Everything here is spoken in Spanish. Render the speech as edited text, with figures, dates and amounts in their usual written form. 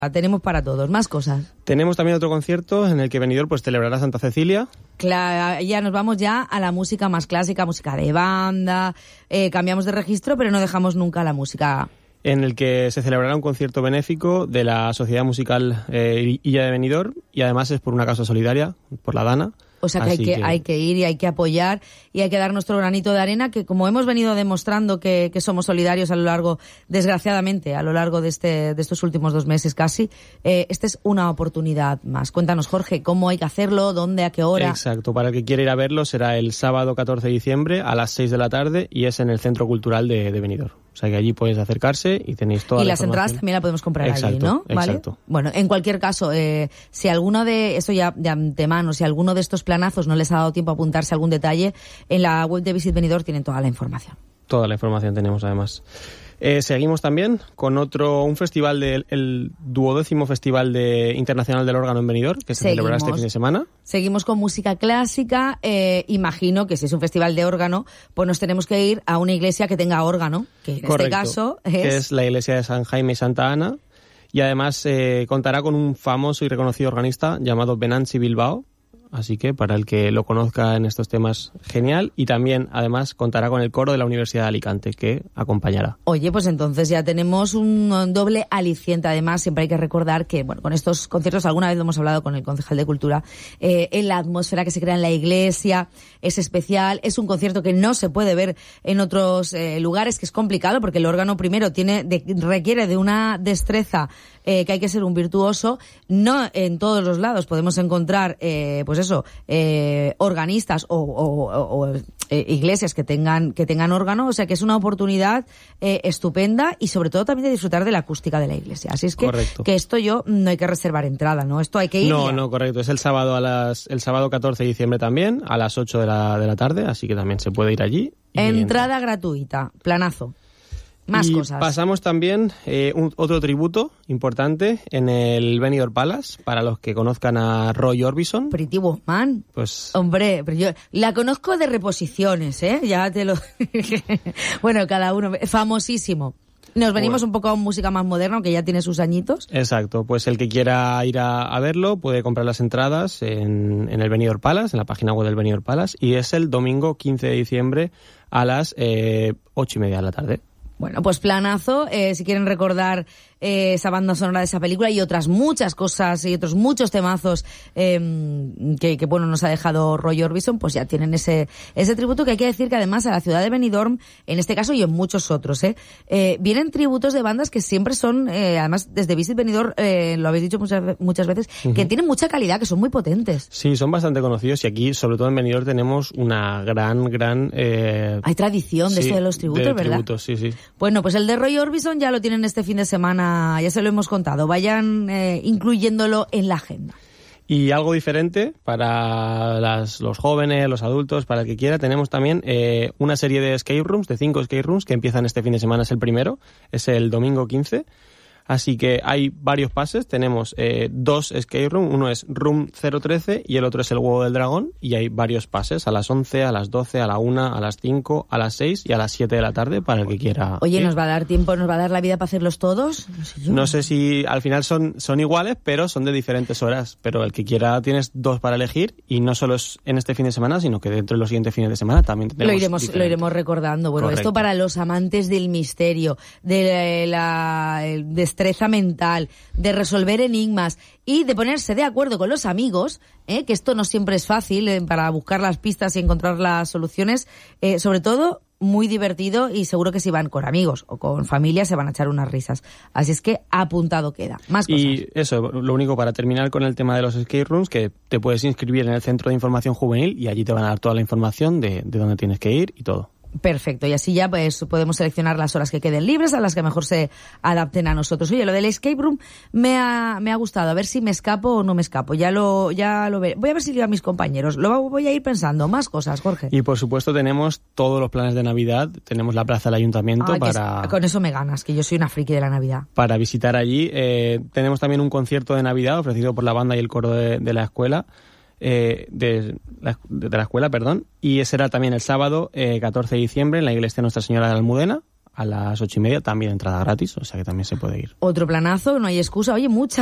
Tenemos para todos, más cosas. Tenemos también otro concierto en el que Benidorm pues celebrará Santa Cecilia. Claro, ya nos vamos ya a la música más clásica, música de banda, cambiamos de registro, pero no dejamos nunca la música. En el que se celebrará un concierto benéfico de la Sociedad Musical Illa de Benidorm, y además es por una causa solidaria, por la Dana. O sea que hay que ir y hay que apoyar y hay que dar nuestro granito de arena, que como hemos venido demostrando que somos solidarios a lo largo, desgraciadamente, a lo largo de estos últimos 2 meses casi, esta es una oportunidad más. Cuéntanos, Jorge, cómo hay que hacerlo, dónde, a qué hora. Exacto, para el que quiera ir a verlo será el sábado 14 de diciembre a las 6 de la tarde y es en el Centro Cultural de Benidorm. O sea que allí puedes acercarse y tenéis toda la información. Y las entradas también la podemos comprar allí, ¿no? ¿Vale? Exacto. Bueno, en cualquier caso, si alguno de, esto ya de antemano, si alguno de estos planazos no les ha dado tiempo a apuntarse a algún detalle, en la web de Visit Benidorm tienen toda la información. Toda la información tenemos, además. Seguimos también con un festival, el 12º Festival Internacional del Órgano en Benidorm, que se celebrará este fin de semana. Seguimos con música clásica. Imagino que si es un festival de órgano, pues nos tenemos que ir a una iglesia que tenga órgano, que en este caso es la iglesia de San Jaime y Santa Ana, y además contará con un famoso y reconocido organista llamado Venanci Bilbao. Así que para el que lo conozca en estos temas, genial. Y también, además, contará con el coro de la Universidad de Alicante, que acompañará. Oye, pues entonces ya tenemos un doble aliciente. Además, siempre hay que recordar que, bueno, con estos conciertos, alguna vez hemos hablado con el concejal de Cultura, en la atmósfera que se crea en la iglesia es especial. Es un concierto que no se puede ver en otros lugares, que es complicado, porque el órgano primero requiere de una destreza que hay que ser un virtuoso. No en todos los lados podemos encontrar, organistas o iglesias que tengan órgano, o sea que es una oportunidad estupenda y sobre todo también de disfrutar de la acústica de la iglesia. Así es que esto no hay que reservar entrada, ¿no? Esto hay que ir. No, correcto. Es el sábado 14 de diciembre también, a las 8 de la tarde, así que también se puede ir allí. Entrada gratuita, planazo. Más cosas. Pasamos también otro tributo importante en el Benidorm Palace, para los que conozcan a Roy Orbison. Pretty Woman. Pues... Hombre, pero yo la conozco de reposiciones, ¿eh? Ya te lo... Bueno, cada uno... Famosísimo. Nos venimos un poco a música más moderna, aunque ya tiene sus añitos. Exacto, pues el que quiera ir a verlo puede comprar las entradas en el Benidorm Palace, en la página web del Benidorm Palace, y es el domingo 15 de diciembre a las 8:30 de la tarde. Bueno, pues planazo. Si quieren recordar esa banda sonora de esa película y otras muchas cosas y otros muchos temazos que bueno, nos ha dejado Roy Orbison, pues ya tienen ese tributo, que hay que decir que además a la ciudad de Benidorm, en este caso y en muchos otros, vienen tributos de bandas que siempre son, además desde Visit Benidorm, lo habéis dicho muchas veces, que tienen mucha calidad, que son muy potentes. Sí, son bastante conocidos, y aquí, sobre todo en Benidorm, tenemos una gran... Hay tradición de esto de los tributos, ¿verdad? Tributos, sí. Bueno, pues el de Roy Orbison ya lo tienen este fin de semana, ya se lo hemos contado. Vayan incluyéndolo en la agenda. Y algo diferente para los jóvenes, los adultos, para el que quiera, tenemos también una serie de escape rooms, de 5 escape rooms, que empiezan este fin de semana, es el primero, es el domingo 15. Así que hay varios pases, tenemos 2 escape rooms, uno es Room 013 y el otro es el Huevo del Dragón, y hay varios pases a las 11, a las 12, a la 1, a las 5, a las 6 y a las 7 de la tarde para el que quiera. Oye, ¿nos va a dar tiempo, nos va a dar la vida para hacerlos todos? No sé si al final son iguales, pero son de diferentes horas, pero el que quiera tienes 2 para elegir, y no solo es en este fin de semana, sino que dentro de los siguientes fines de semana también tenemos lo iremos recordando. Bueno, correcto. Esto para los amantes del misterio, de la destreza mental, de resolver enigmas y de ponerse de acuerdo con los amigos, que esto no siempre es fácil para buscar las pistas y encontrar las soluciones, sobre todo muy divertido, y seguro que si van con amigos o con familia se van a echar unas risas. Así es que apuntado queda. Más cosas. Y eso, lo único, para terminar con el tema de los escape rooms, que te puedes inscribir en el Centro de Información Juvenil y allí te van a dar toda la información de dónde tienes que ir y todo. Perfecto, y así ya pues podemos seleccionar las horas que queden libres, a las que mejor se adapten a nosotros. Oye, lo del escape room me ha gustado, a ver si me escapo o no me escapo, ya lo veré. Voy a ver si leo a mis compañeros, lo voy a ir pensando. Más cosas, Jorge. Y por supuesto tenemos todos los planes de Navidad, tenemos la plaza del Ayuntamiento con eso me ganas, que yo soy una friki de la Navidad. Para visitar allí. Tenemos también un concierto de Navidad ofrecido por la banda y el coro de la escuela. De la escuela, y será también el sábado 14 de diciembre en la iglesia de Nuestra Señora de la Almudena, a las 8:30, también entrada gratis, o sea que también se puede ir. Otro planazo, no hay excusa. Oye, mucha